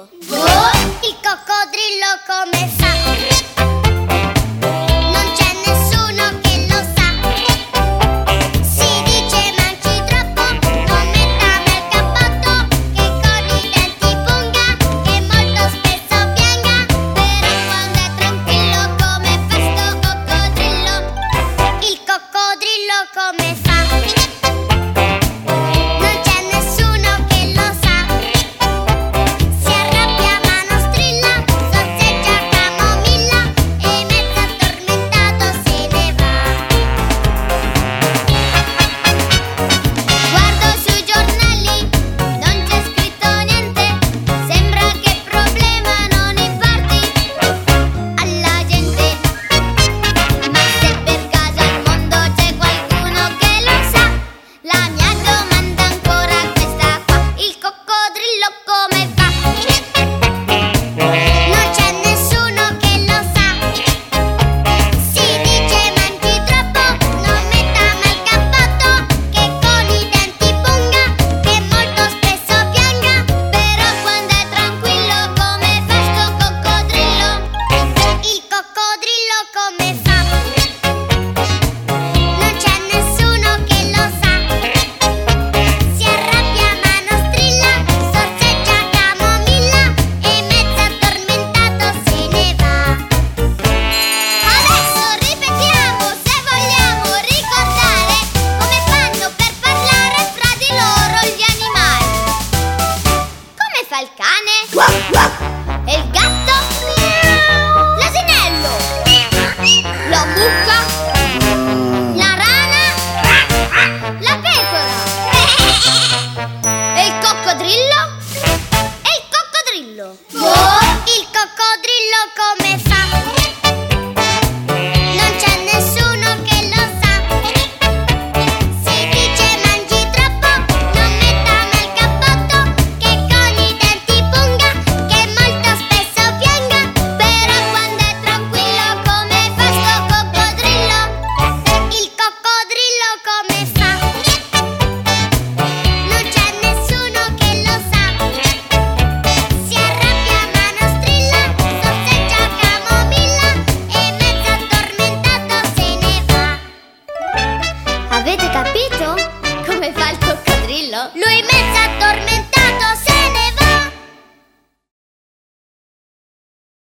coccodrillo. Il coccodrillo come fa? Non c'è nessuno che lo sa. Si dice mangi troppo, non metta nel cappotto, che con i denti punga, che molto spesso pianga. Però quando è tranquillo come fa sto coccodrillo? Il coccodrillo come fa? Non c'è nessuno che lo sa. Si arrabbia ma non strilla, sorseggia camomilla e mezzo addormentato se ne va. Guardo sui giornali, non c'è scritto niente, sembra che problema non importi alla gente. Ma se per caso al mondo c'è qualcuno che lo sa, la mia domanda è ancora questa qua: il coccodrillo come fa? Non c'è nessuno che lo sa. Si dice mangi troppo, non metta mai il cappotto, che con i denti punga, che molto spesso pianga. Però quando è tranquillo come fa sto coccodrillo? Il coccodrillo come fa? Non c'è nessuno che lo sa. Si arrabbia ma non strilla, sorseggia camomilla e mezzo addormentato se ne va. Adesso ripetiamo, se vogliamo ricordare come fanno per parlare fra di loro gli animali. Come fa il cane? E il gatto? L'asinello? La mucca? La rana? La pecora? E il coccodrillo? E il coccodrillo? Il coccodrillo come fa? Non c'è nessuno che lo sa. Si dice mangi troppo, non metta mai il cappotto, che con i denti punga, che molto spesso pianga. Però quando è tranquillo come fa sto coccodrillo? Il coccodrillo come fa? Non c'è nessuno che lo sa. Si arrabbia ma non strilla, sorseggia camomilla e mezzo addormentato se ne va. Avete capito come fa il coccodrillo? Lui